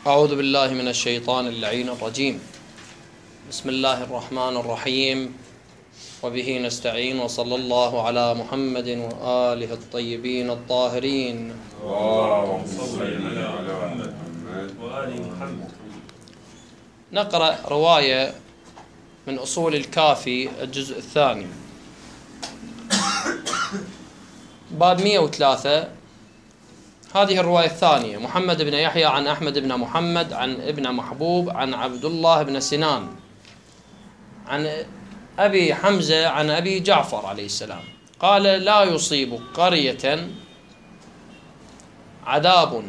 أعوذ بالله من الشيطان اللعين الرجيم. بسم الله الرحمن الرحيم، وبه نستعين، وصلى الله على محمد وآله الطيبين الطاهرين. اللهم صل على محمد وآل محمد. نقرأ رواية من أصول الكافي الجزء الثاني، باب 103. هذه الرواية الثانية: محمد بن يحيى عن أحمد بن محمد عن ابن محبوب عن عبد الله بن سنان عن أبي حمزة عن أبي جعفر عليه السلام قال: لا يصيب قرية عذاب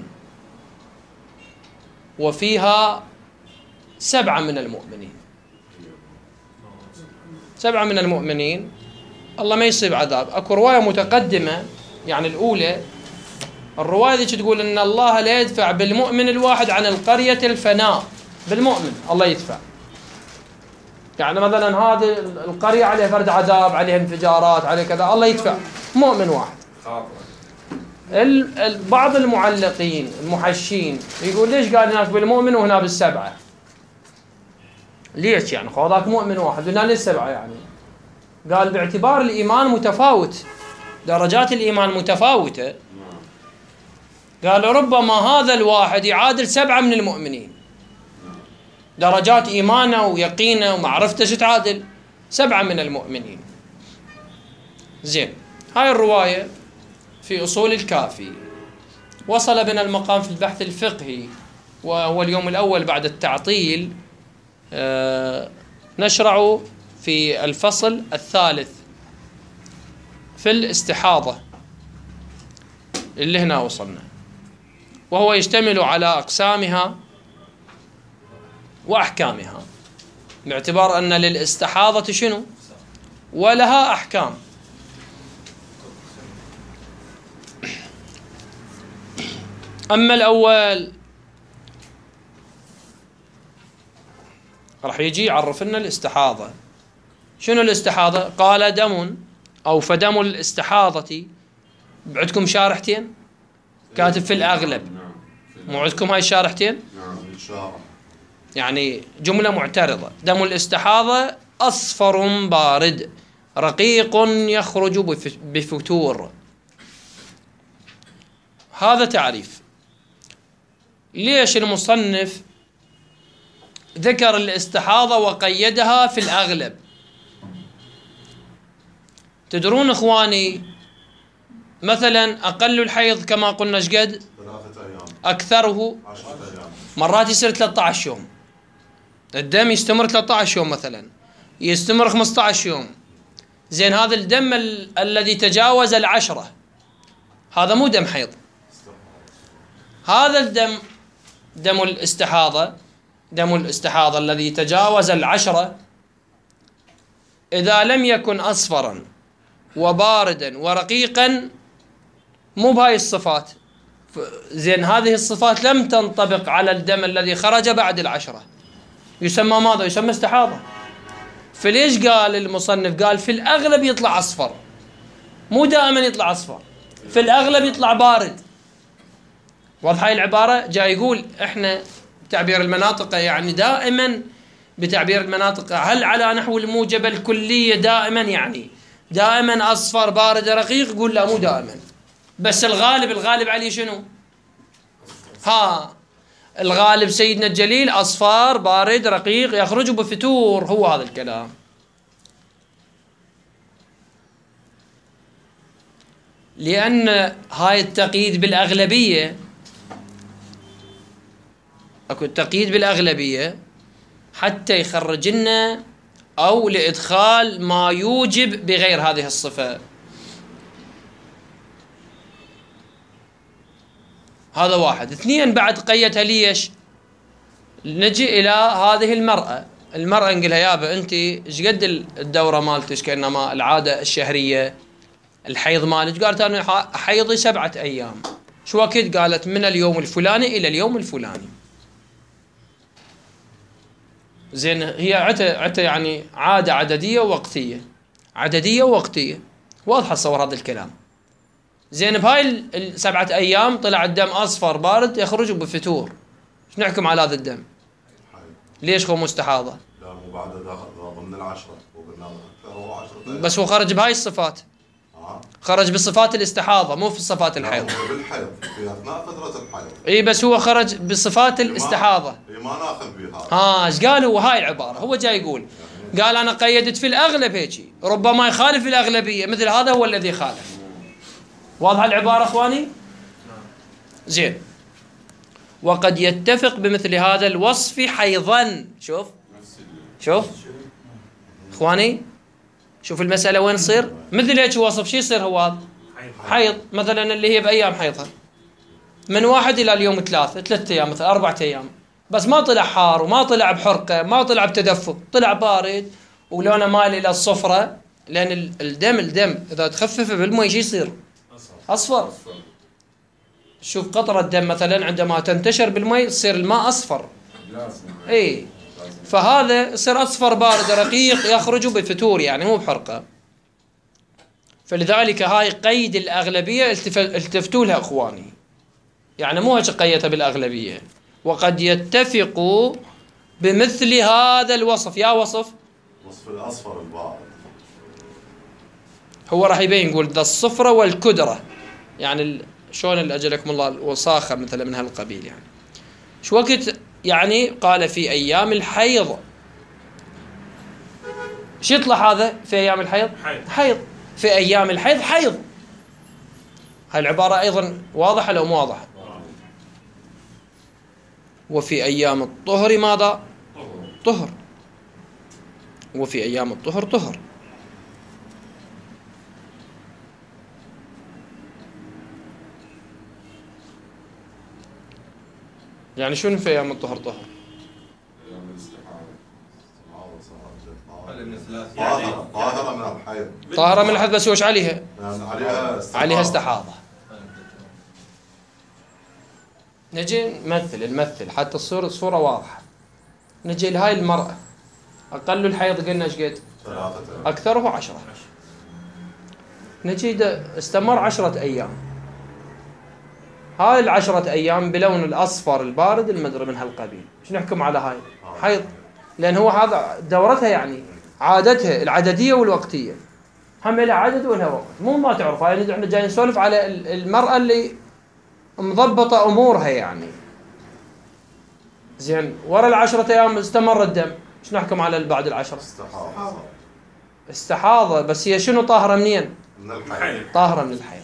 وفيها 7 من المؤمنين. 7 من المؤمنين الله ما يصيب عذاب. أكو رواية متقدمة، يعني الأولى، الرواية ذي تقول إن الله لا يدفع بالمؤمن الواحد عن القرية الفناء. بالمؤمن الله يدفع. يعني مثلا هذه القرية عليها فرد عذاب، عليها انفجارات، عليها كذا، الله يدفع مؤمن واحد. بعض المعلقين المحشين يقول ليش قال هناك بالمؤمن وهنا بالسبعة؟ ليش يعني خذاك مؤمن واحد وهنا ليش 7 يعني؟ قال باعتبار الإيمان متفاوت، درجات الإيمان متفاوتة. قال ربما هذا الواحد يعادل 7 من المؤمنين، درجات إيمانه ويقينه ومعرفته تعادل 7 من المؤمنين. زين، هاي الرواية في أصول الكافي. وصل بنا المقام في البحث الفقهي، وهو اليوم الأول بعد التعطيل. نشرع في الفصل الثالث في الاستحاضة اللي هنا وصلنا، وهو يشتمل على أقسامها وأحكامها، باعتبار أن للاستحاضة شنو؟ ولها أحكام. أما الأول راح يجي يعرف لنا الاستحاضة. شنو الاستحاضة؟ قال دم أو فدم الاستحاضة. عندكم شارحتين كاتب في الأغلب، مو عندكم هاي الشارحتين؟ يعني جملة معترضة. دم الاستحاضة أصفر بارد رقيق يخرج بفتور. هذا تعريف. ليش المصنف ذكر الاستحاضة وقيدها في الأغلب؟ تدرون إخواني، مثلا أقل الحيض كما قلنا شقد؟ 3 أيام. أكثره 10 أيام. مرات يصير 13 يوم. الدم يستمر 13 يوم، مثلا يستمر 15 يوم. زين، هذا الدم الذي تجاوز 10 هذا مو دم حيض. هذا الدم دم الاستحاضة، دم الاستحاضة الذي تجاوز 10 إذا لم يكن أصفرا وباردا ورقيقا، مو بهاي الصفات. زين، هذه الصفات لم تنطبق على الدم الذي خرج بعد 10. يسمى ماذا؟ يسمى استحاضة. فليش قال المصنف قال في الأغلب يطلع أصفر؟ مو دائما يطلع أصفر، في الأغلب يطلع بارد. واضح هاي العبارة؟ جاي يقول احنا بتعبير المناطق، يعني دائما بتعبير المناطق هل على نحو الموجبة الكلية دائما، يعني دائما أصفر بارد رقيق؟ يقول لا، مو دائما، بس الغالب عليه شنو؟ الغالب سيدنا الجليل أصفار بارد رقيق يخرج بفتور. هو هذا الكلام. لأن هاي التقييد بالأغلبية، أكو التقييد بالأغلبية حتى يخرج لنا أو لإدخال ما يوجب بغير هذه الصفة. هذا واحد. 2، بعد قيدها ليش؟ نجي إلى هذه المرأة نقولها يابا أنت إيش قد الدورة مالتك، كأنما العادة الشهرية الحيض مالك؟ قالت أنا حيضي 7 أيام. شو وقت؟ قالت من اليوم الفلاني إلى اليوم الفلاني. زين، هي عتا يعني عادة عددية ووقتية، عددية ووقتية. واضح صور هذا الكلام. زين، بهاي ال7 أيام طلع الدم أصفر بارد يخرج بفتور. نحكم على هذا الدم؟ ليش هو مستحاضة؟ لا مو بعد ضمن العشرة وقلنا هو 10 بس هو خرج بهاي الصفات، خرج بصفات الاستحاضة مو في صفات الحيض. بالحيض في أثناء فترة الحيض. اي بس هو خرج بصفات الاستحاضة. ما ناخذ بها. ايش قال هو؟ هاي العبارة هو جاي يقول، قال أنا قيدت في الأغلب هيك، ربما يخالف الأغلبية، مثل هذا هو الذي خالف. واضحة العبارة إخواني؟ زين. وقد يتفق بمثل هذا الوصف حيضا. شوف إخواني، شوف المسألة وين تصير. مثل هيك وصف شو يصير؟ هو حيض مثلا اللي هي بأيام حيضها من 1 إلى اليوم 3 أيام مثلا 4 أيام، بس ما طلع حار وما طلع بحرقة، ما طلع بتدفق، طلع بارد ولونه مايل إلى الصفرة، لأن الدم إذا تخففه بالماء شو يصير؟ أصفر. شوف قطرة الدم مثلا عندما تنتشر بالماء يصير الماء أصفر. إيه، فهذا يصير أصفر بارد رقيق يخرج بفتور يعني مو بحرقة. فلذلك هاي قيد الأغلبية التفتوا لها إخواني، يعني مو هيك قيدها بالأغلبية. وقد يتفق بمثل هذا الوصف. يا وصف الأصفر البارد هو راح يبين يقول ذا الصفرة والكدرة، يعني شلون أجلكم الله الوصاخة مثلا من هالقبيل. يعني شو وقت يعني قال في أيام الحيض. شو يطلع هذا في أيام الحيض؟ حيض. في أيام الحيض حيض. هاي العبارة أيضا واضحة لو مو واضحة؟ وفي أيام الطهر ماذا؟ طهر. وفي أيام الطهر طهر. يعني شنو في أيام الطهر طهر؟ طاهرة من الحيض. طاهرة من الحيض، بس وش عليها؟ عليها استحاضة. نجي نمثل حتى الصورة واضحة. نجي لهاي المرأة أقل الحيض قلنا ايش قد؟ 3 أكثره 10. نجي استمر 10 أيام. هاي 10 أيام بلون الأصفر البارد المدري من هالقبيل، ايش نحكم على هاي؟ حيض، لأن هو هذا دورتها، يعني عادتها العددية والوقتية، هم لها عدد ولها وقت، مو ما تعرف. يعني احنا جايين نسولف على المرأة اللي مضبطة أمورها يعني. زين، ورا 10 أيام استمر الدم، ايش نحكم على بعد 10؟ استحاضة. بس هي شنو طاهرة منين؟ من الحيض. طاهرة من الحيض.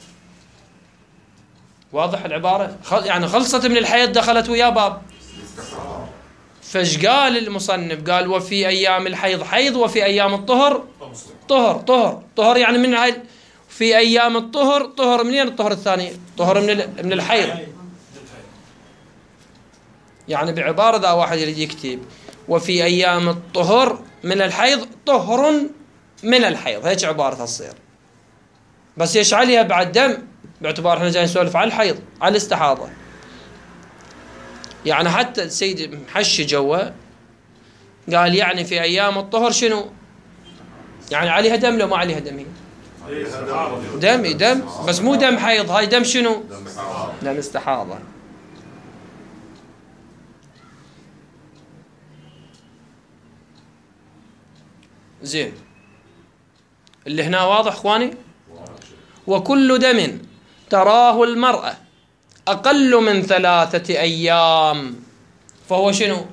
واضح العبارة؟ يعني خلصت من الحيض دخلت ويا باب. فايش قال المصنف؟ قال وفي أيام الحيض حيض وفي أيام الطهر طهر يعني من هاي. في أيام الطهر طهر منين؟ الطهر الثاني طهر من الحيض. يعني بعبارة ذا واحد يريد يكتب وفي أيام الطهر من الحيض طهر من الحيض، هيك عبارة تصير. بس ايش عليها بعد دم، باعتبار احنا جايين نسولف على الحيض على الاستحاضة. يعني حتى السيد محشي جوا قال يعني في أيام الطهر شنو؟ يعني عليها دم لو ما عليها دم؟ هي دم بس مو دم حيض. هاي دم شنو؟ دم استحاضة. زين، اللي هنا واضح اخواني؟ وكل دم تراه المرأة أقل من 3 أيام فهو شنو؟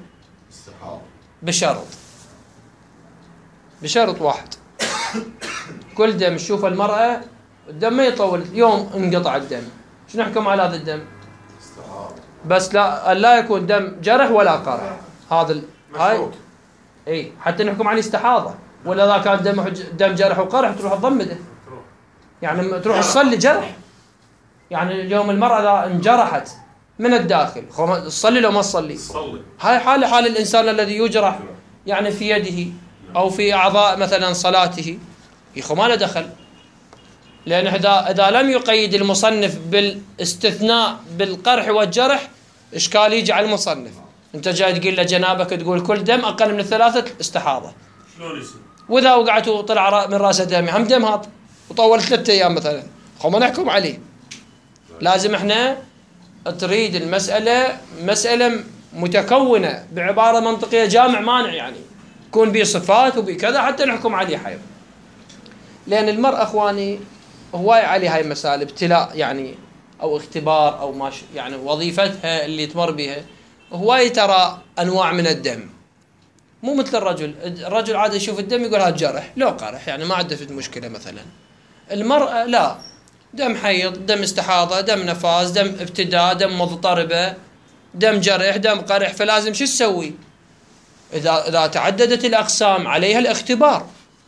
بشرط واحد. كل دم تشوف المرأة الدم ما يطول يوم انقطع الدم، شو نحكم على هذا الدم؟ بس لا يكون دم جرح ولا قرح. هذا هاي اي حتى نحكم عليه استحاضة. ولا اذا كان دم جرح وقرح تروح تضمده، يعني تروح تصلي جرح. يعني اليوم المرأة إذا انجرحت من الداخل تصلي لو ما تصلي؟ هاي حال الإنسان الذي يجرح يعني في يده أو في أعضاء مثلا صلاته، يخو ما له دخل. لأن إذا لم يقيد المصنف بالاستثناء بالقرح والجرح إشكال يجي على المصنف. أنت جاي تقول له جنابك تقول كل دم أقل من 3 استحاضة، شلون يصير؟ وإذا وقعت وطلع من راسه دم هم دم هذا وطول 3 أيام مثلا، خو ما نحكم عليه. لازم احنا تريد المسألة مسألة متكونة بعبارة منطقية جامع مانع، يعني يكون به صفات وبكذا حتى نحكم عليه حيض. لأن المرأة أخواني هواي عليه هاي المسائل ابتلاء يعني أو اختبار أو ما يعني وظيفتها اللي تمر بها هواي ترى أنواع من الدم، مو مثل الرجل. الرجل عادة يشوف الدم يقول هذا جرح لو قرح يعني ما عنده في مشكلة مثلا. المرأة لا، دم حيض، دم استحاضة، دم نفاس، دم ابتداء، دم مضطربة، دم جرح، دم قرح، فلازم شو تسوي؟ إذا تعددت الأقسام عليها الاختبار،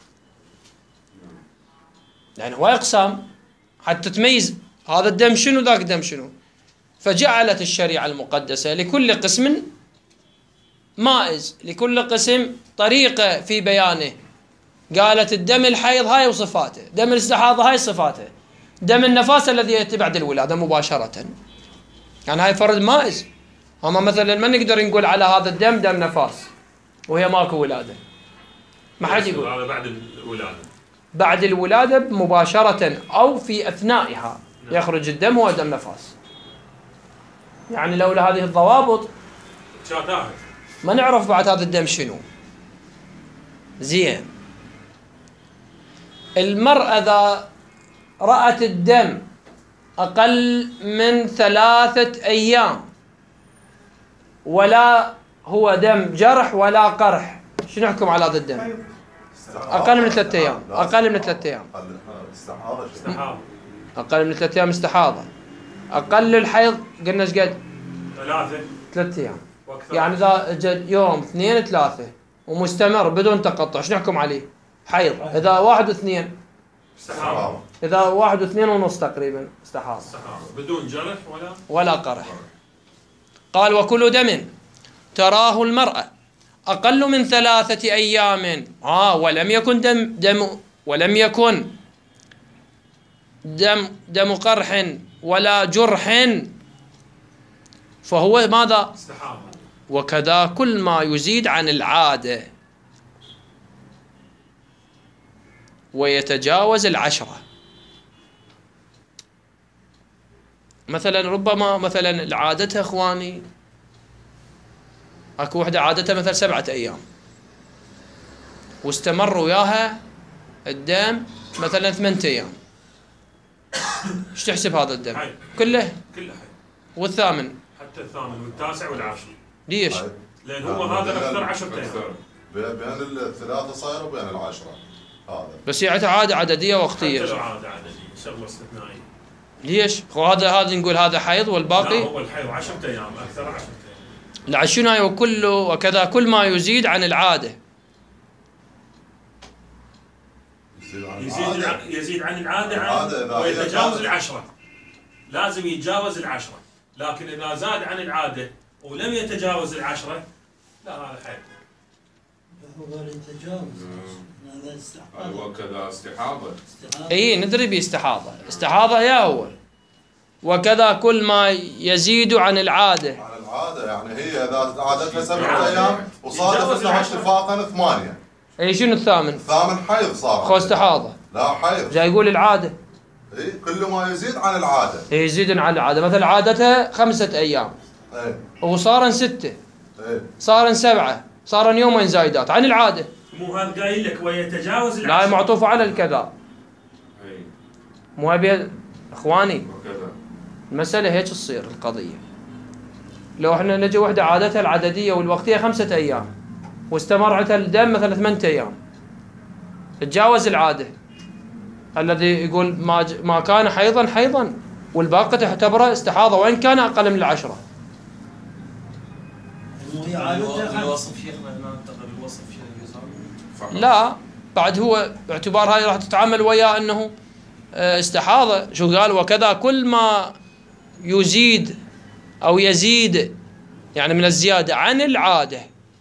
يعني هو أقسام حتى تميز هذا الدم شنو ذاك الدم شنو. فجعلت الشريعة المقدسة لكل قسم مائز، لكل قسم طريقة في بيانه. قالت الدم الحيض هاي وصفاته، دم الاستحاضة هاي صفاته، دم النفاس الذي يأتي بعد الولادة مباشرة، يعني هاي فرد مائز. أما مثلا ما نقدر نقول على هذا الدم دم نفاس وهي ماكو ولادة، ما حد يقول. هذا بعد الولادة، بعد الولادة مباشرة أو في أثنائها يخرج الدم هو دم نفاس. يعني لولا هذه الضوابط ما نعرف بعد هذا الدم شنو. زين، المرأة إذا رأت الدم أقل من 3 أيام ولا هو دم جرح ولا قرح، شنو نحكم على هذا الدم؟ أقل من 3 أيام. أقل من 3 أيام أقل من 3 أيام استحاضة. أقل الحيض قلنا ايش قد؟ 3 أيام. يعني إذا جد يوم 2 3 ومستمر بدون تقطع شنو نحكم عليه؟ حيض. إذا 1 و2 استحاضة. إذا 1 و2 ونص تقريبا استحاضة بدون جرح ولا قرح. قال وكل دم تراه المرأة أقل من 3 أيام ولم يكن ولم يكن دم قرح ولا جرح فهو ماذا؟ استحاضة. وكذا كل ما يزيد عن العادة ويتجاوز 10. مثلا ربما مثلا عادتها اخواني اكو وحده عادتها مثلا 7 أيام واستمر وياها الدم مثلا 8 أيام، ايش تحسب هذا الدم؟ كله والثامن حتى الثامن والتاسع والعاشر. ليش؟ لان هو هذا اكثر 10 أيام بين الثلاثه صاير وبين العشره هذا. بس هي عاده عدديه وقتيه. حتى لو عاده عدديه شغله استثنائيه. ليش؟ هذا نقول هذا حيض والباقي؟ لا هو الحيض 10 أيام اكثر 10 أيام. العشرة وكله وكذا كل ما يزيد عن العاده. يزيد عن العاده ويتجاوز 10. لازم يتجاوز 10، لكن اذا زاد عن العاده ولم يتجاوز 10 لا هذا حيض. هو يتجاوز هذا استحاضة. وكذا استحاضة. اي ندري باستحاضة، استحاضة يا هو. وكذا كل ما يزيد عن العادة. عن العادة يعني هي اذا عادتها 7 أيام وصادف انها اتفاقا 8. اي شنو الثامن؟ الثامن حيض صار. خو استحاضة. لا حيض. جاي يقول العادة. اي كل ما يزيد عن العادة. اي يزيد عن العادة، مثلا عادتها 5 أيام. اي. وصارن 6. اي. صارن 7. صارن يومين زايدات عن العادة. مو هذا قايل لك ويتجاوز لا معطوفة على الكذا. مو ابي اخواني المسألة هيك تصير القضية. لو احنا نجي وحدة عادتها العددية والوقتية 5 أيام واستمرت الدم مثلا 8 أيام تجاوز العادة، الذي يقول ما كان حيضا والباقي تعتبره استحاضة وإن كان أقل من 10. الوصف شيخنا هنا انتقل الوصف لا بعد هو باعتبار هاي راح تتعامل وياه انه استحاضة. شو قال؟ وكذا كل ما يزيد او يزيد يعني من الزيادة عن العادة.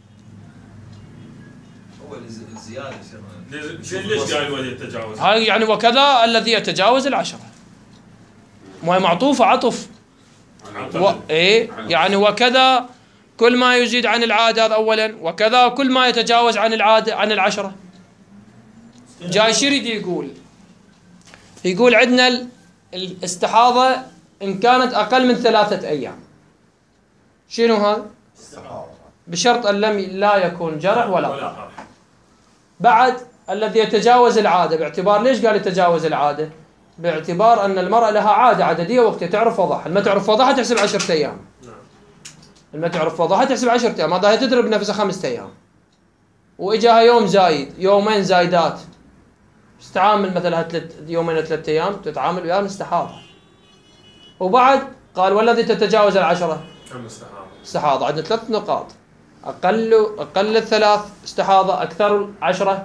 هو الزيادة ليش قال ويتجاوز؟ هاي يعني وكذا الذي يتجاوز 10 ما معطوفة عطف ايه يعني وكذا كل ما يزيد عن العادة هذا أولا، وكذا كل ما يتجاوز عن العادة عن 10. جاي شو يريد يقول عندنا الاستحاضة إن كانت أقل من 3 أيام شنو هذا؟ بشرط أن لا يكون جرح ولا قرح. بعد الذي يتجاوز العادة، باعتبار ليش قال يتجاوز العادة؟ باعتبار أن المرأة لها عادة عددية وقتية، تعرف وضعها، ما تعرف وضعها تحسب 10 أيام. ما تعرف وضعها تحسب 10 أيام، هذا هي تدرب نفسها 5 أيام. وإجاها يوم زايد، يومين زايدات، تتعامل مثلا يومين 3 أيام تتعامل وياها استحاضة. وبعد قال والذي تتجاوز العشرة استحاضة. عندنا 3 نقاط: أقل الثلاث استحاضة، أكثر 10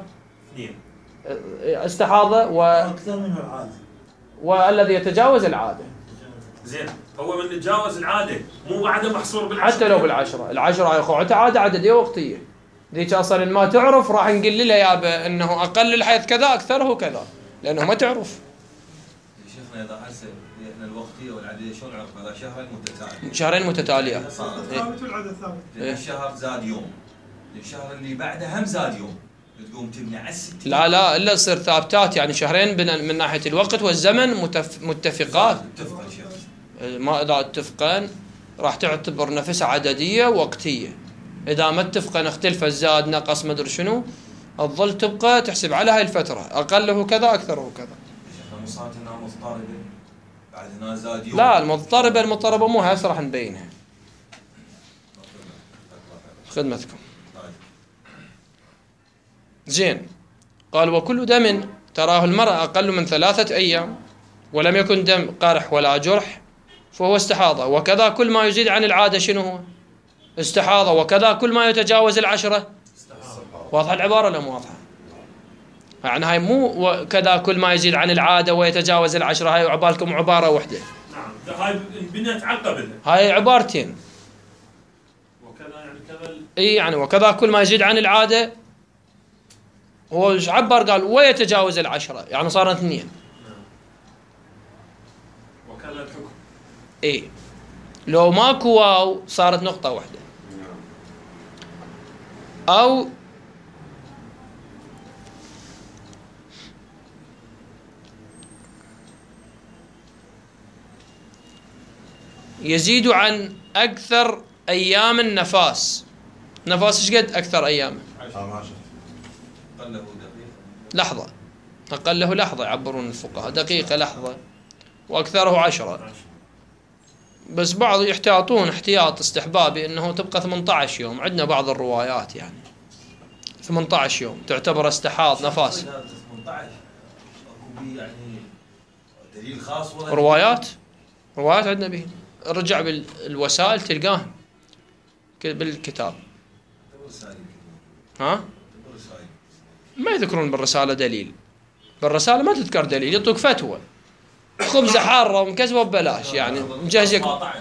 استحاضة، أكثر من العادة، والذي يتجاوز العادة. زين، هو من يتجاوز العادة مو بعده محصور بالعشرة، حتى لو بالعشرة. العشرة يا أخوة عادة عددية وقتية، ذيك أصلا ما تعرف راح نقول لها يابا إنه أقل الحيض كذا أكثره كذا، لأنه ما تعرف. شيخنا إذا حسب إحنا الوقتية والعادية شلون نعرف؟ هذا شهرين متتالية. ثابت والعادة ثابت. الشهر زاد يوم، الشهر اللي بعده هم زاد يوم، تقوم تبني على 60. لا إلا تصير ثابتات، يعني شهرين من ناحية الوقت والزمن متفقات. اتفقا شيخ. ما إذا اتفقان راح تعتبر نفسها عددية وقتية. إذا ما اتفقان اختلف زاد نقص مدري شنو، تظل تبقى تحسب على هاي الفترة، أقله كذا أكثره كذا. شيخنا مو صارت هنا مضطربة بعد هنا زاد يوم. لا المضطربة مو هسه راح نبينها. خدمتكم. زين، قال وكل دم تراه المرأة أقل من 3 أيام ولم يكن دم قرح ولا جرح فهو استحاضة، وكذا كل ما يزيد عن العادة شنو هو؟ استحاضة، وكذا كل ما يتجاوز العشرة. واضحة العبارة ولا مو واضحة؟ يعني هاي مو وكذا كل ما يزيد عن العادة ويتجاوز العشرة، هاي عبالكم عبارة واحدة. نعم، هاي بنيت على قبلها. هاي عبارتين. وكذا يعني كذا. اي يعني وكذا كل ما يزيد عن العادة، هو عبر قال ويتجاوز العشرة، يعني صارت 2. وكذا الحكم. اي لو ماكو واو صارت نقطة واحدة. أو يزيد عن أكثر أيام النفاس. نفاس إيش قد أكثر أيامه؟ لحظة، أقله لحظة يعبرون الفقهاء، دقيقة لحظة، وأكثره 10. بس بعض يحتاطون احتياط استحبابي انه تبقى 18 يوم. عندنا بعض الروايات يعني 18 يوم تعتبر استحاض نفاس. 18 يعني دليل خاص ولا روايات عندنا به، رجع بالوسائل تلقاهم بالكتاب. ها ما يذكرون بالرسالة دليل، بالرسالة ما تذكر دليل، يعطوك فتوى خبزة حارة ومكسبة ببلاش، يعني مجهزك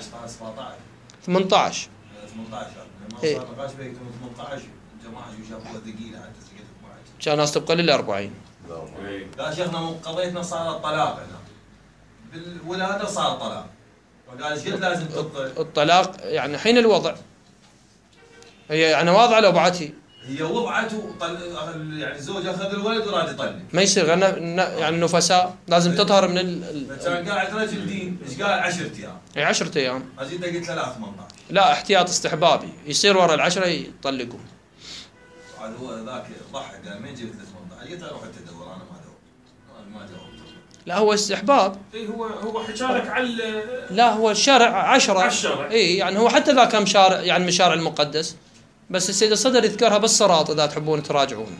18 ايه نقاش بيكتب 18 جماعة يشافوا ثقيلة حتى سقيتك معك كان ناس تبقى لل 40. لا شيخنا قضيتنا صار الطلاق هنا بالولادة صار طلاق، وقال ايش قد لازم الطلاق يعني حين الوضع، هي يعني واضعة لو بعتي هي وضعته يعني الزوج اخذ الولد وراد يطلق، ما يصير يعني نفساء لازم تطهر من كان قاعد رجل دين ايش قال 10 ايام. اي 10 ايام. ازيد قلت له لا 18. لا احتياط استحبابي، يصير ورا ال10 يطلقون. عاد هو ذاك ضحك قال مين جبت له 18؟ قلت له روح انت دور انا ما جاوبت. لا هو استحباب. اي هو حكى لك على لا هو الشرع 10. الشرع. اي يعني هو حتى ذا كم شارع يعني من الشارع المقدس، بس السيد الصدر يذكرها بالصراط إذا تحبون تراجعون.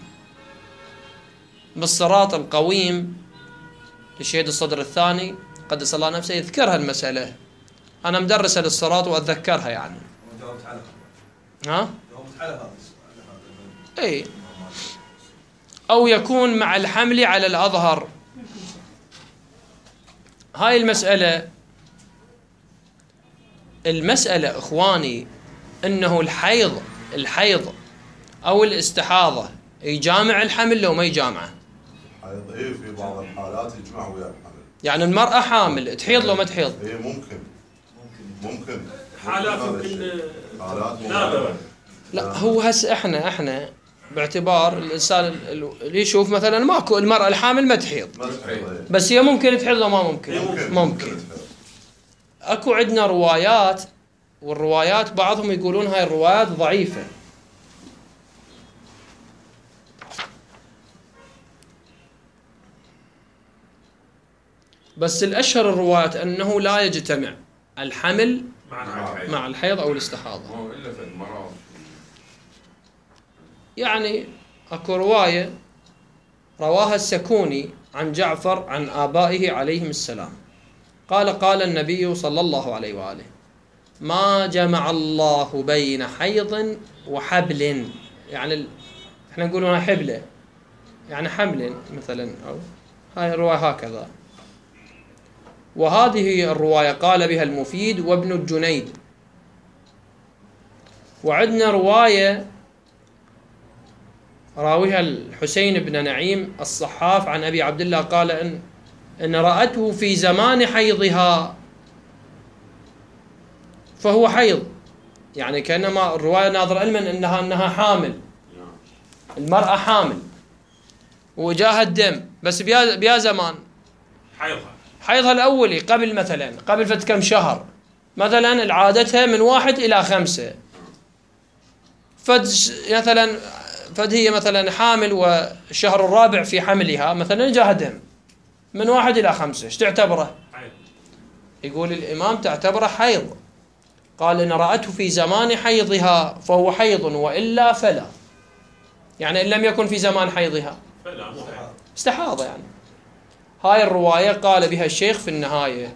بالصراط القويم للشهيد الصدر الثاني قدس الله نفسه يذكرها المسألة. أنا مدرسة للصراط وأتذكرها يعني. جاوبت على ها؟ جاوبت على هذا. إيه. أو يكون مع الحمل على الأظهر. هاي المسألة إخواني إنه الحيض أو الاستحاضة يجامع الحمل لو ما يجامعه. الحيض إيه في بعض الحالات يجمع ويا الحمل. يعني المرأة حامل تحيض لو ما تحيض. إيه ممكن. حالات ممكن. حالات لا هو هسه احنا باعتبار الإنسان اللي يشوف مثلا ماكو المرأة الحامل ما تحيض. بس هي ممكن تحيض لو ما ممكن. ممكن. اكو عندنا روايات والروايات بعضهم يقولون هاي الروايات ضعيفة. بس الأشهر الروايات أنه لا يجتمع الحمل مع الحيض أو الاستحاضة. يعني أكو رواية رواها السكوني عن جعفر عن آبائه عليهم السلام قال النبي صلى الله عليه وآله: ما جمع الله بين حيض وحبل. يعني احنا نقولون حبلة يعني حمل مثلا، أو هاي الرواية هكذا. وهذه الرواية قال بها المفيد وابن الجنيد. وعندنا رواية راويها الحسين بن نعيم الصحاف عن أبي عبد الله قال إن رأته في زمان حيضها فهو حيض. يعني كأنما الرواية ناظر علما أنها حامل، المرأة حامل وجاها الدم، بس بيا زمان حيضها الأولي قبل فت كم شهر، مثلا العادتها من 1 إلى 5، فد هي مثلا حامل والشهر الرابع في حملها مثلا جاها دم من 1 إلى 5، ايش تعتبره؟ يقول الإمام تعتبره حيض. قال إن رأته في زمان حيضها فهو حيض وإلا فلا. يعني إن لم يكن في زمان حيضها استحاضة. يعني هاي الرواية قال بها الشيخ في النهاية.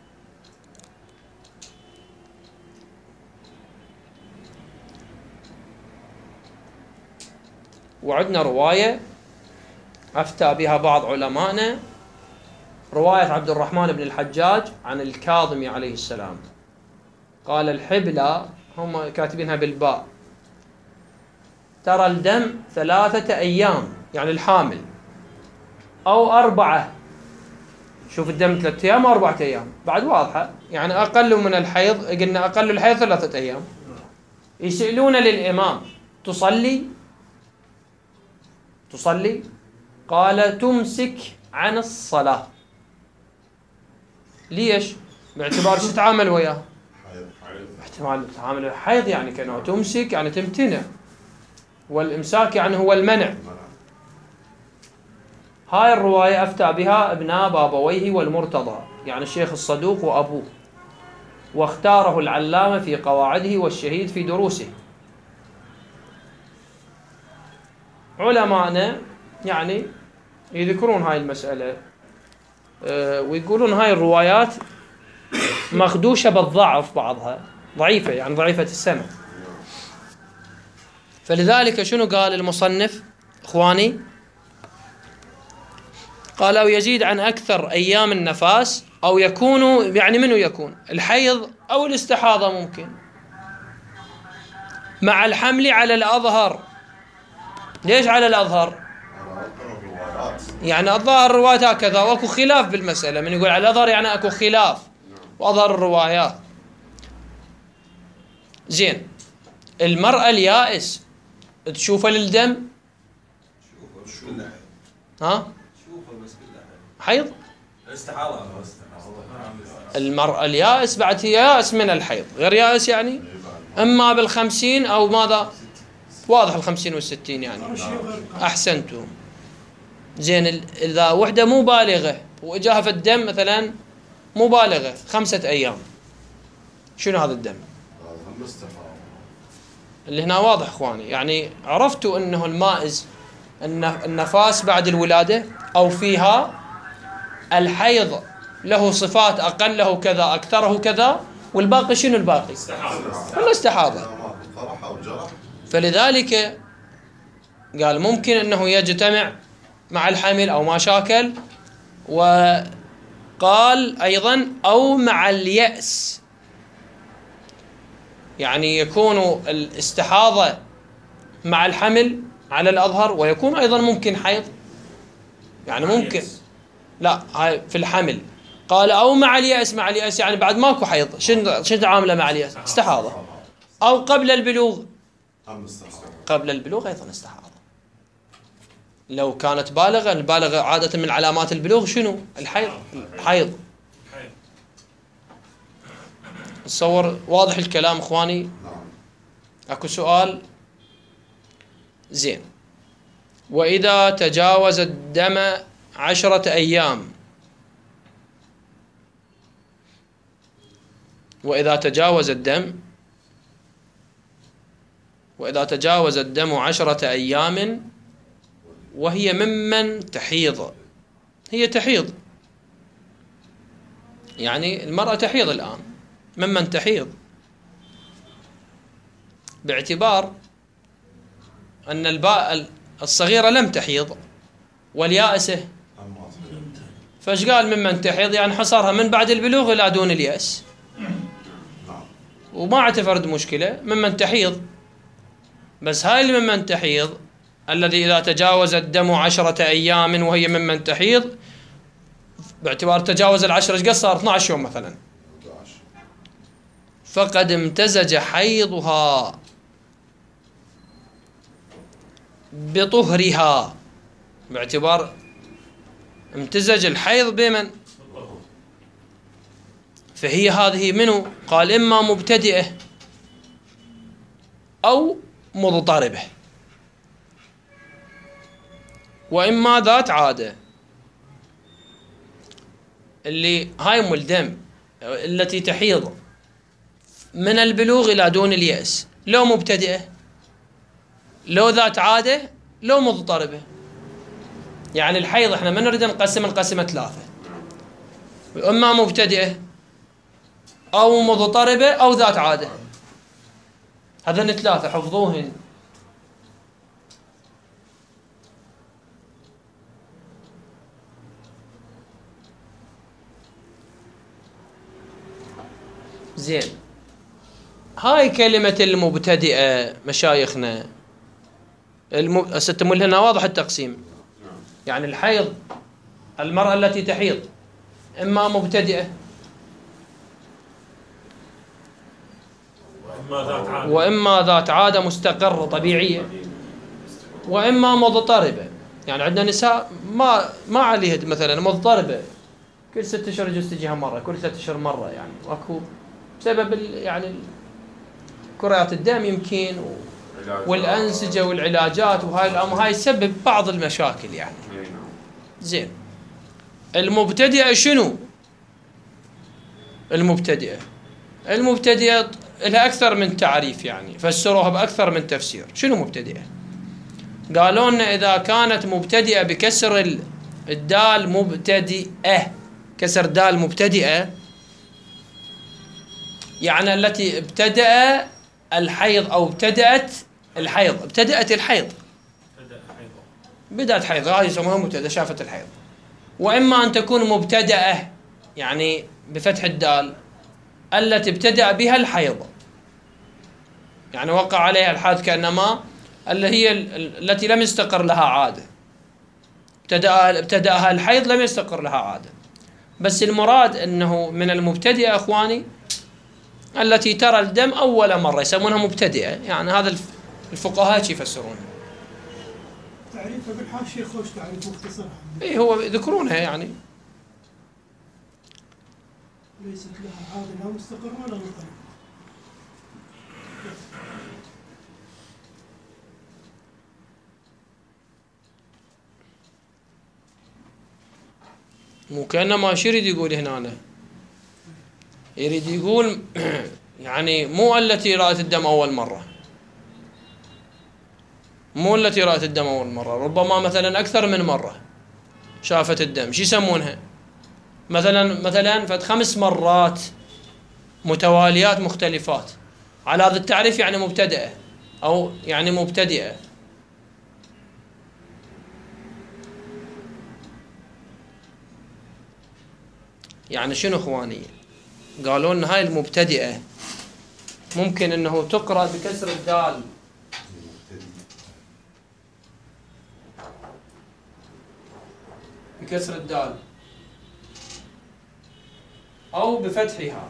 وعندنا رواية أفتى بها بعض علمائنا، رواية عبد الرحمن بن الحجاج عن الكاظم عليه السلام قال: الحبلى، هم كاتبينها بالباء، ترى الدم 3 أيام، يعني الحامل، أو 4، شوف الدم 3 أيام أو 4 أيام، بعد واضحة. يعني أقل من الحيض، قلنا أقل الحيض 3 أيام. يسألون للإمام: تصلي؟ قال: تمسك عن الصلاة. ليش؟ باعتبار شو تتعامل وياه؟ احتمال تتعامل وياه حيض، يعني كأنه تمسك يعني تمتنع، والإمساك يعني هو المنع. هاي الرواية أفتى بها ابنا بابويه والمرتضى، يعني الشيخ الصدوق وأبوه، واختاره العلامة في قواعده والشهيد في دروسه. علماءنا يعني يذكرون هاي المسألة ويقولون هاي الروايات مخدوشة بالضعف، بعضها ضعيفة، يعني ضعيفة السمع. فلذلك شنو قال المصنف إخواني؟ قال: أو يزيد عن أكثر أيام النفاس، أو يكون، يعني منو يكون؟ الحيض أو الاستحاضة ممكن، مع الحمل على الأظهر. ليش على الأظهر؟ يعني الظاهر الروايات هكذا، واكو خلاف بالمسألة. من يقول على الأظهر يعني اكو خلاف، وأظهر الروايات. زين، المرأة اليائس تشوفه للدم؟ ها؟ حيض؟ استحاضة. المرأة اليائس بعد هي يائس من الحيض، غير يائس يعني اما بال50 او ماذا؟ واضح ال50 وال60 يعني. احسنتم. زين، اذا وحده مو بالغه واجاها في الدم مثلا مو بالغه 5 ايام، شنو هذا الدم؟ اللي هنا واضح اخواني. يعني عرفتوا انه المائز النفاس بعد الولاده او فيها الحيض له صفات، اقله كذا اكثره كذا، والباقي شنو الباقي؟ كله استحاضه. فلذلك قال ممكن انه يجتمع مع الحمل او ما شاكل. وقال ايضا او مع اليأس، يعني يكون الاستحاضة مع الحمل على الأظهر، ويكون ايضا ممكن حيض، يعني ممكن لا هاي في الحمل. قال او مع اليأس، مع اليأس يعني بعد ماكو حيض، شنو تعامله مع اليأس؟ استحاضة. او قبل البلوغ، قبل البلوغ ايضا استحاضة. لو كانت بالغة، البالغة عادة من علامات البلوغ شنو؟ الحيض. أتصور واضح الكلام إخواني. نعم. أكو سؤال. زين. وإذا تجاوز الدم 10 أيام، وإذا تجاوز الدم 10 أيام وهي ممن تحيض، هي تحيض، يعني المرأة تحيض الآن، ممن تحيض، باعتبار أن الصغيرة لم تحيض واليائسة، فايش قال ممن تحيض؟ يعني حصرها من بعد البلوغ إلى دون اليأس، وما اعتبرت مشكلة ممن تحيض. بس هاي اللي ممن تحيض الذي إذا تجاوز الدم 10 أيام وهي ممن تحيض، باعتبار تجاوز 10 ايش قد صار 12 يوم مثلا، فقد امتزج حيضها بطهرها، باعتبار امتزج الحيض بمن؟ فهي هذه منه؟ قال إما مبتدئة أو مضطربة، وإما ذات عادة. اللي هاي أم الدم التي تحيض من البلوغ إلى دون اليأس، لو مبتدئة، لو ذات عادة، لو مضطربة. يعني الحيض احنا ما نريد نقسمه 3، إما مبتدئة أو مضطربة أو ذات عادة، هذين 3 حفظوهن. زين. هاي كلمة المبتدئة مشايخنا ستمول هنا واضح التقسيم. يعني الحيض، المرأة التي تحيض إما مبتدئة وإما ذات عادة مستقرة طبيعية، وإما مضطربة. يعني عندنا نساء ما عليها مثلا مضطربة كل 6 أشهر يجوز تجيها مرة، كل 3 أشهر مرة، يعني اكو بسبب يعني كريات الدم يمكن والأنسجة والعلاجات وهاي الأمر، هاي تسبب بعض المشاكل يعني. زين. المبتدئة شنو؟ المبتدئة لها أكثر من تعريف، يعني فسروها بأكثر من تفسير. شنو مبتدئة؟ قالوا لنا إذا كانت مبتدئة بكسر الدال مبتدئة، كسر دال مبتدئة، يعني التي ابتدأ الحيض أو ابتدأت الحيض، بدأت حيض، هذه يسموها مبتدأ، شافت الحيض. وإما أن تكون مبتدأة يعني بفتح الدال التي ابتدأ بها الحيض، يعني وقع عليها الحادث كأنما اللي هي التي لم يستقر لها عادة، ابتدأها الحيض لم يستقر لها عادة. بس المراد أنه من المبتدئة أخواني التي ترى الدم أول مرة، يسمونها مبتدئة. يعني هذا الفقهاء يفسرونها. تعريفها بالحاشية خوش تعريف مختصر. إيه هو يذكرونها يعني. ليست لها عادة لا مستقر ولا مضطرب. مو كأنما شو يريد يقول هنا؟ يريد يقول يعني مو التي رأت الدم أول مرة، مو التي رأت الدم أول مرة، ربما مثلا أكثر من مرة شافت الدم. شو يسمونها؟ مثلا فد 5 مرات متواليات مختلفات. على هذا التعريف يعني مبتدئة أو يعني مبتدئة. يعني شنو اخواني؟ قالوا لنا هاي المبتدئة ممكن انه تقرأ بكسر الدال، بكسر الدال او بفتحها.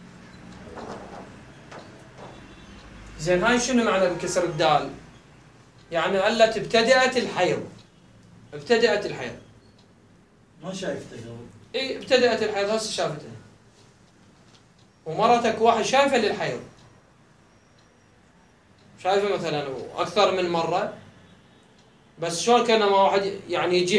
زين هاي شنو معنى بكسر الدال؟ يعني التي ابتدأت الحيض، ابتدأت الحيض. ما شايفته قبل. اي ابتدأت الحيض، هسه شافتها. ومرتك واحد شايفه للحيض، شايفه مثلا اكثر من مره، بس شلون كان ما واحد يعني يجيها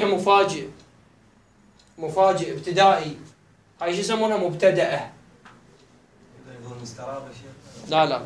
مفاجئ ابتدائي، هاي شو يسمونها مبتدأة. يقول مستراب يا شيخ. لا.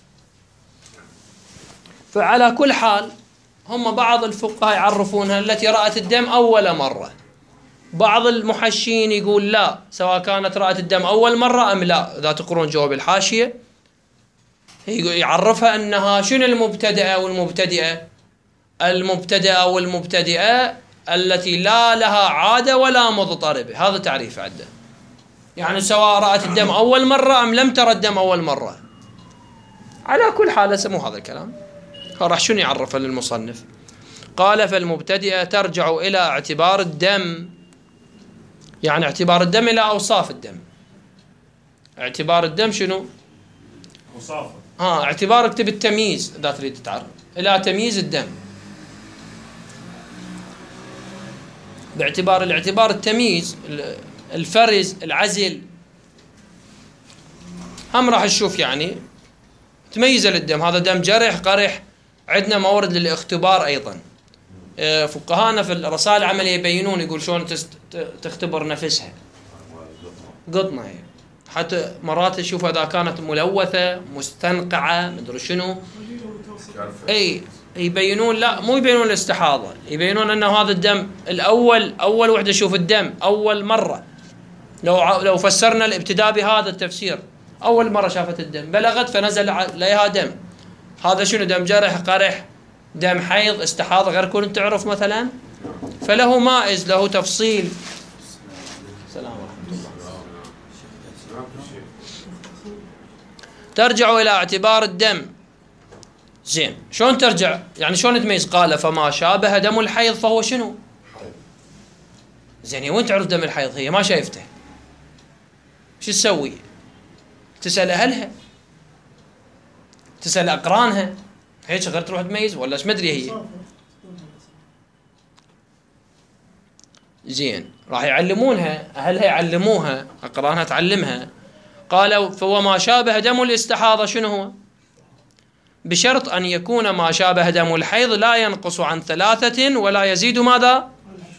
فعلى كل حال هم بعض الفقهاء يعرفونها التي رأت الدم أول مرة. بعض المحشين يقول لا، سواء كانت رأت الدم أول مرة أم لا. إذا تقرون جواب الحاشية يعرفها أنها شنو المبتدأة والمبتدئة. المبتدأة والمبتدئة التي لا لها عادة ولا مضطربة، هذا تعريف عده. يعني سواء رأت الدم أول مرة أم لم ترى الدم أول مرة. على كل حال سمو هذا الكلام راح شنو يعرفه للمصنف. قال فالمبتدئة ترجع إلى اعتبار الدم، يعني اعتبار الدم إلى أوصاف الدم. اعتبار الدم شنو؟ أوصافه. اعتبار اكتب التمييز إذا تريد تتعرف إلى تمييز الدم. باعتبار الاعتبار التمييز، الفرز، العزل، هم راح نشوف يعني تميز للدم. هذا دم جرح قرح، عندنا مورد للاختبار أيضا. فقهانا في الرسائل العملية يبينون، يقول شلون تختبر نفسها. قطنة هي. حتى مرات تشوف إذا كانت ملوثة مستنقعة مدري شنو، أي يبينون، لا مو يبينون الاستحاضة، يبينون أنه هذا الدم الأول، أول وحدة شوف الدم أول مرة. لو فسرنا الابتداء بهذا التفسير، أول مرة شافت الدم بلغت فنزل عليها دم، هذا شنو؟ دم جرح قرح، دم حيض، استحاضة، غير كون تعرف مثلا، فله مائز، له تفصيل. السلام ورحمة الله. ترجع إلى اعتبار الدم. زين، شلون ترجع؟ يعني شلون تميز؟ قال فما شابه دم الحيض فهو شنو؟ زين، وين تعرف دم الحيض؟ هي ما شايفته، شو تسوي؟ تسأل أهلها، تسأل أقرانها، هيك غير تروح تميز ولا ايش؟ ما ادري هي. زين، راح يعلمونها اهلها، يعلموها، اقرانها تعلمها. قالوا فهو ما شابه دم الاستحاضة شنو هو؟ بشرط أن يكون ما شابه دم الحيض لا ينقص عن 3 ولا يزيد ماذا؟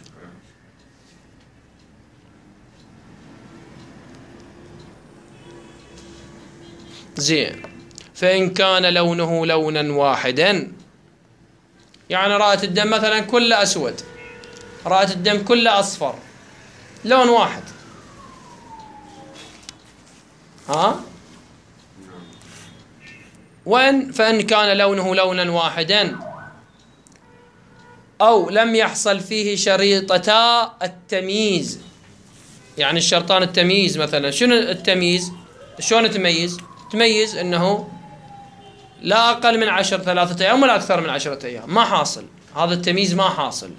زين، فإن كان لونه لونا واحدا، يعني رأت الدم مثلا كله أسود، رأت الدم كله أصفر، لون واحد، فإن كان لونه لونا واحدا أو لم يحصل فيه شريطتا التمييز. يعني الشرطان التمييز مثلا، شنو التمييز؟ شلون تميز؟ تميز أنه لا أقل من 10 3 أيام ولا أكثر من 10 أيام، ما حاصل هذا التمييز، ما حاصل،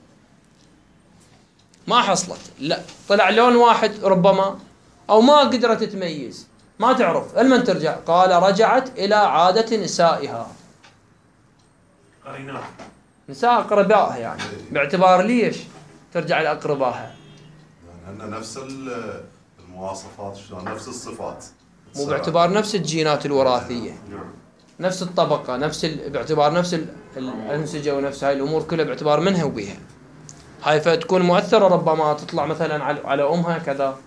ما حصلت، لا طلع لون واحد ربما، أو ما قدرت تميز، ما تعرف. لمن ترجع؟ قال رجعت إلى عادة نسائها، قرينات، نساء أقربائها، يعني باعتبار ليش ترجع إلى أقربائها؟ يعني هن نفس المواصفات، شلون نفس الصفات، مو باعتبار نفس الجينات الوراثية، نفس الطبقة، باعتبار نفس الأنسجة ونفس هاي الأمور كلها، باعتبار منها وبيها هاي، فتكون مؤثرة، ربما تطلع مثلا على أمها كذا.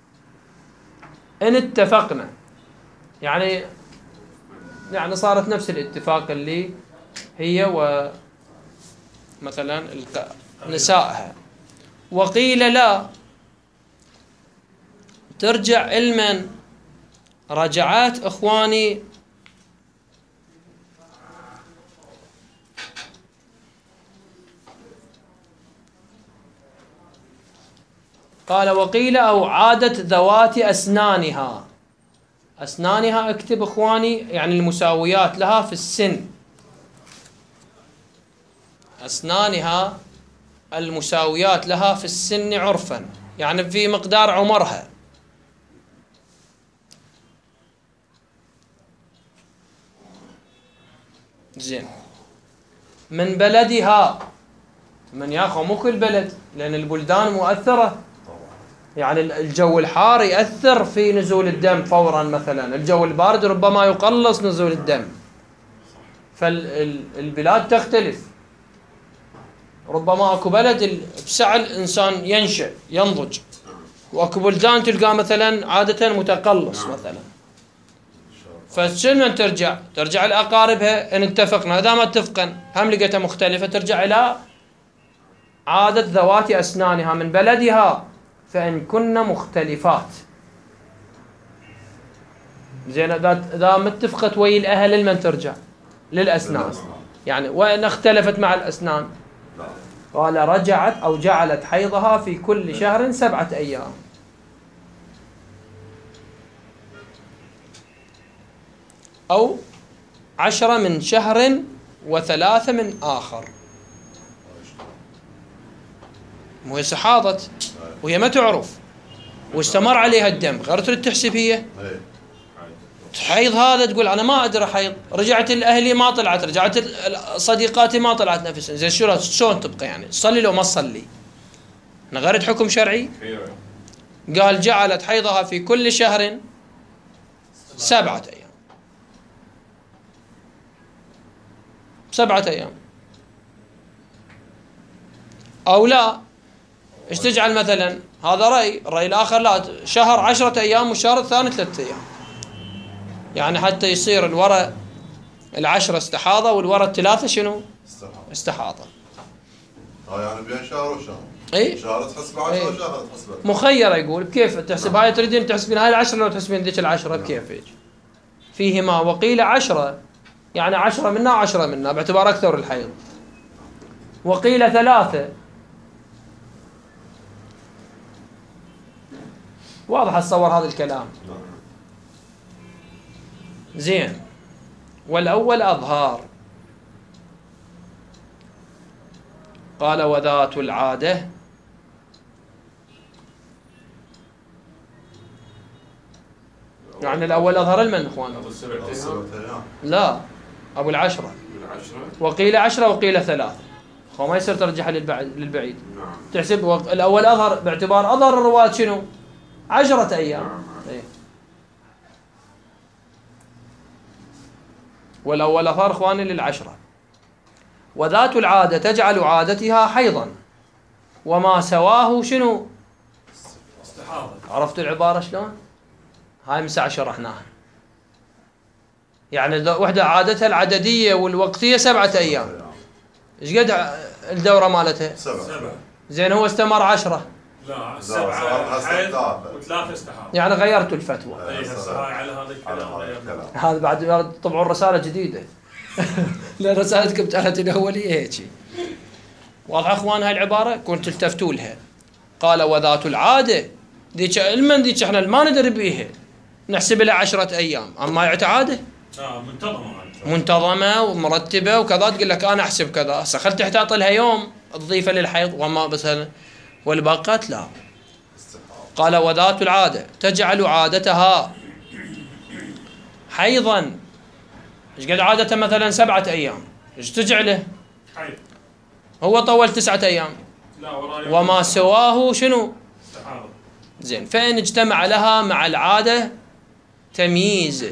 إن اتفقنا، يعني صارت نفس الاتفاق اللي هي ومثلا نسائها. وقيل لا، ترجع علما رجعات إخواني، قال وقيل أو عادة ذوات أسنانها. أسنانها اكتب إخواني، يعني المساويات لها في السن، أسنانها المساويات لها في السن عرفا، يعني في مقدار عمرها. زين، من بلدها، من ياخذ مو كل بلد، لأن البلدان مؤثرة، يعني الجو الحار يأثر في نزول الدم فورا، مثلا الجو البارد ربما يقلص نزول الدم. فالبلاد تختلف، ربما اكو بلد بساعة الانسان ينشأ ينضج، واكو بلدان تلقاه مثلا عادة متقلص مثلا. فشنو من ترجع لأقاربها ان اتفقنا، اذا ما اتفقن هم لقيتها مختلفة ترجع الى عادة ذوات اسنانها من بلدها، فان كن مختلفات. زين اذا متفقت ويا الاهل لمن ترجع؟ للاسنان. يعني وان اختلفت مع الاسنان قال رجعت او جعلت حيضها في كل شهر 7 أيام. أو 10 من شهر و3 من آخر. مو هي حاضت وهي ما تعرف واستمر عليها الدم، غير تريد تحسب هي حيض هذا، تقول أنا ما أدري حيض، رجعت الأهلي ما طلعت، رجعت صديقاتي ما طلعت نفس. زين شلون تبقى يعني تصلي لو ما تصلي؟ غيرت حكم شرعي. قال جعلت حيضها في كل شهر 7 أيام. 7 أيام. أو لا، ايش تجعل مثلا؟ هذا رأي، الرأي الآخر لا، شهر 10 أيام والشهر الثاني 3 أيام. يعني حتى يصير الوراء 10 استحاضة والوراء 3 شنو؟ استحاضة. يعني بين شهر وشهر. اي شهر تحسب 10 وشهر تحسب. مخيرة يقول بكيف تحسب هاي، تريدين تحسبين هاي 10 لو تحسبين ذيك 10 بكيف هيك؟ فيهما وقيل 10 يعني 10 منا 10 منا باعتبار أكثر الحيض، وقيل 3. واضح اتصور هذا الكلام. زين. والأول أظهار. قال وذات العادة يعني الأول أظهر المن إخوان؟ لا، أبو العشرة. وقيل 10 وقيل 3. هو ما يصير ترجح للبعيد. تحسب الأول أظهر باعتبار أظهر الرواة شنو؟ 10 أيام. والأول أظهر إخواني لل10. وذات العادة تجعل عادتها حيضا وما سواه شنو؟ استحاضة. عرفت العبارة شلون؟ هاي من ساعة شرحناها. يعني وحدة عادتها العددية والوقتية 7 أيام. ايش قد الدورة مالتها؟ 7. زين هو استمر 10. لا 7 حيض و3 استحاضة. يعني غيرت الفتوى. اي هسه هاي على هذا الكلام. هذا بعد طبعوا رسالة جديدة. لأن رسالتكم كانت الأولية هيك. واضح اخوان هاي العبارة؟ كنت التفتوا لها. قال وذات العادة ذيك المن ذيك احنا ما ندري بيها نحسب لها 10 أيام، أما عادة منتظمة ومرتبة وكذا، تقول لك أنا أحسب كذا، هسه خل تحتاط لها يوم تضيفه للحيض وما بس والباقات لا. قال وذات العادة تجعل عادتها حيضا. ايش قد عادته مثلا 7 أيام، ايش تجعله؟ حيض. هو طول 9 أيام. لا وما سواه شنو؟ استحاضة. زين. فإن اجتمع لها مع العادة تمييز.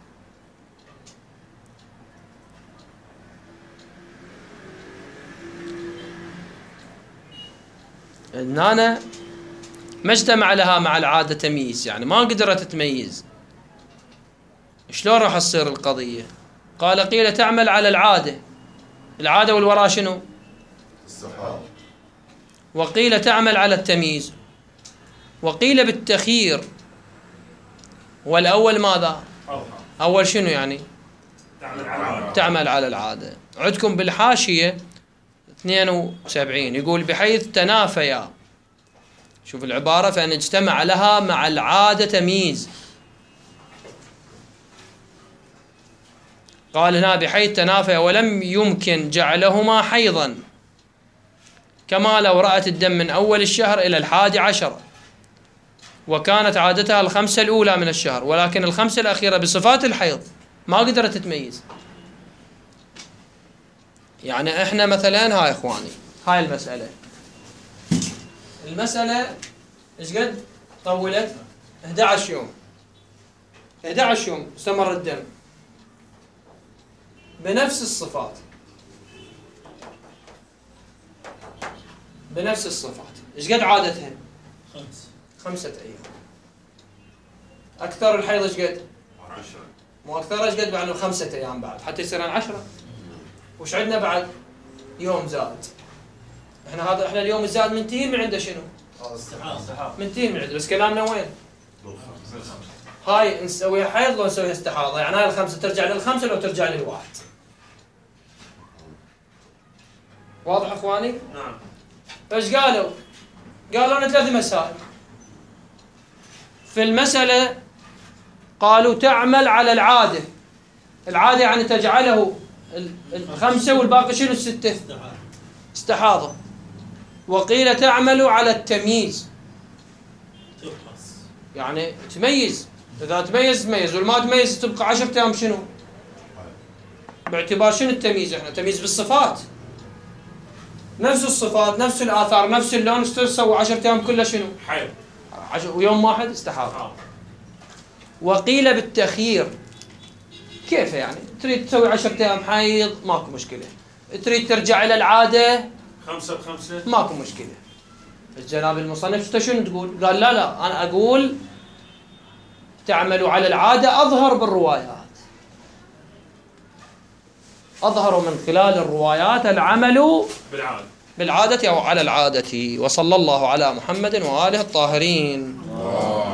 هنا ما اجتمع لها مع العادة تمييز، يعني ما قدرت تميز. شلون راح تصير القضية؟ قال قيل تعمل على العادة والوراء شنو؟ استحاضة. وقيل تعمل على التمييز، وقيل بالتخيير. والأول ماذا؟ أول شنو يعني؟ تعمل على العادة. عندكم بالحاشية 72 يقول بحيث تنافيا. شوف العبارة، فإن اجتمع لها مع العادة تمييز. قال هنا بحيث تنافيا ولم يمكن جعلهما حيضا، كما لو رأت الدم من أول الشهر إلى 11 وكانت عادتها 5 الأولى من الشهر، ولكن 5 الأخيرة بصفات الحيض ما قدرت تميز. يعني احنا مثلا هاي اخواني هاي المسألة ايش قد طولت؟ 11 يوم. 11 يوم استمر الدم بنفس الصفات، بنفس الصفات. ايش قد عادتها؟ 5 أيام. اكثر الحيض ايش قد؟ 10. مو اكثر ايش قد بعد 5 أيام بعد حتى يصير 10. وش عندنا بعد؟ يوم زاد. احنا اليوم الزاد منتهي من عنده شنو؟ منتهي من عنده، بس كلامنا وين؟ هاي نسويها حيض لو نسويها استحاضة، يعني هاي ال5 ترجع لل5 لو ترجع لل1. واضح اخواني؟ نعم. ايش قالوا؟ قالوا لنا 3 مسائل. في المسألة قالوا تعمل على العادة. العادة يعني تجعله 5 والباقي شنو 6؟ استحاضة. وقيل تعمل على التمييز، يعني تميز، إذا تميز والما تميز تبقى 10 أيام شنو؟ باعتبار شنو التمييز؟ احنا تمييز بالصفات، نفس الصفات نفس الآثار نفس اللون، ايش تسوي 10 أيام كلها شنو؟ حيض. ويوم واحد استحاضة. وقيل بالتخيير. كيف يعني؟ تريد تسوي 10 أيام حيض ماكو مشكلة، تريد ترجع إلى العادة 5 ب5 ماكو مشكلة. الجناب المصنف شنو تقول؟ قال لا أنا أقول تعمل على العادة أظهر بالروايات، أظهر من خلال الروايات العمل بالعادة أو على العادة. وصلى الله على محمد وآله الطاهرين.